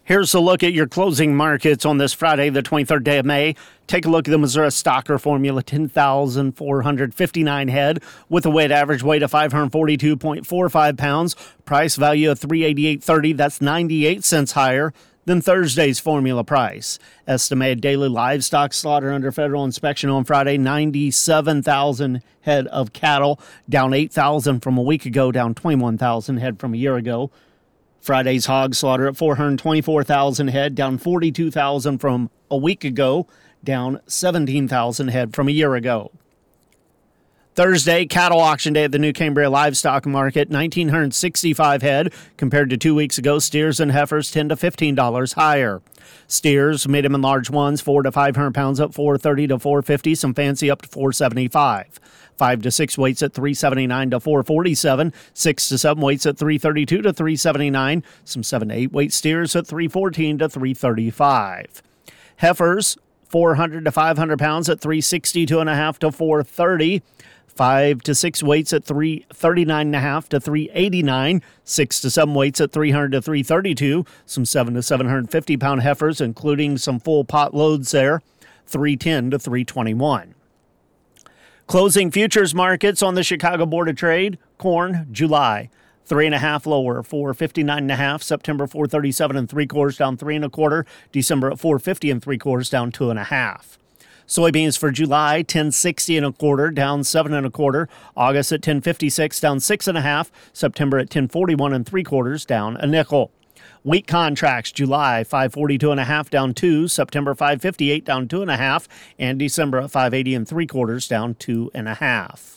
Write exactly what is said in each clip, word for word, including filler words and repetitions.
Here's a look at your closing markets on this Friday, the twenty-third day of May. Take a look at the Missouri Stocker Formula, ten thousand four hundred fifty-nine head with a weighted average weight of five hundred forty-two point four five pounds. Price value of three hundred eighty-eight thirty. That's ninety-eight cents higher than Thursday's formula price. Estimated daily livestock slaughter under federal inspection on Friday, ninety-seven thousand head of cattle, down eight thousand from a week ago, down twenty-one thousand head from a year ago. Friday's hog slaughter at four hundred twenty-four thousand head, down forty-two thousand from a week ago, down seventeen thousand head from a year ago. Thursday, cattle auction day at the New Cambria Livestock Market, one thousand nine hundred sixty-five head compared to two weeks ago. Steers and heifers ten to fifteen dollars higher. Steers, medium and large ones, four to five hundred pounds up four thirty to four fifty. Some fancy up to four seventy-five. Five to six weights at three seventy-nine to four forty-seven. Six to seven weights at three thirty-two to three seventy-nine. Some seven to eight weight steers at three fourteen to three thirty-five. Heifers, four hundred to five hundred pounds at three sixty-two and a half to four thirty. Five to six weights at three thirty-nine and a half to three eighty-nine. Six to seven weights at three hundred to three thirty-two. Some seven to seven hundred fifty pound heifers, including some full pot loads there, three ten to three twenty-one. Closing futures markets on the Chicago Board of Trade. Corn, July, three and a half lower, four fifty-nine and a half. September, four thirty-seven and three quarters, down three and a quarter. December at four fifty and three quarters, down two and a half. Soybeans for July, ten sixty and a quarter, down seven and a quarter. August at ten fifty-six, down six and a half. September at ten forty-one and three quarters, down a nickel. Wheat contracts, July five forty-two and a half, down two. September five fifty-eight, down two and a half, and December at five eighty and three quarters, down two and a half.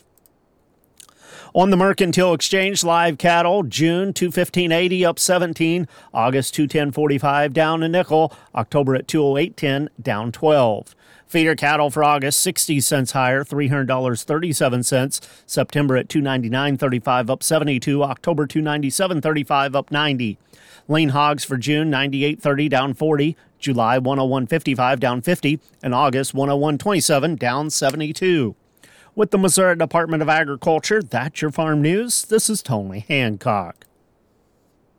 On the Mercantile Exchange, live cattle, June two fifteen eighty, up seventeen. August two ten forty-five, down a nickel. October at two oh eight ten, down twelve. Feeder cattle for August, sixty cents higher, three hundred dollars and thirty-seven cents. September at two ninety-nine thirty-five, up seventy-two. October two ninety-seven thirty-five, up ninety. Lean hogs for June, ninety-eight thirty, down forty. July, one oh one fifty-five, down fifty. And August, one oh one twenty-seven, down seventy-two. With the Missouri Department of Agriculture, that's your farm news. This is Tony Hancock.